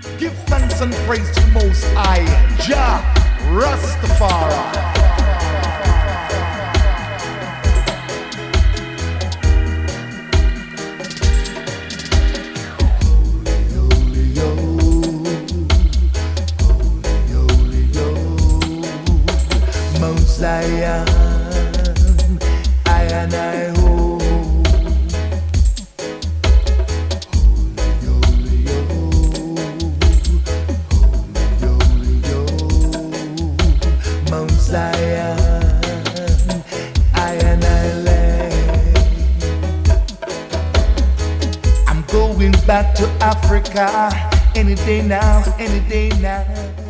Give thanks and praise to the Most High, Jah Rastafari. Zion, I and I hold. Holy, holy, Mount Zion, I and I lay. I'm going back to Africa any day now, any day now.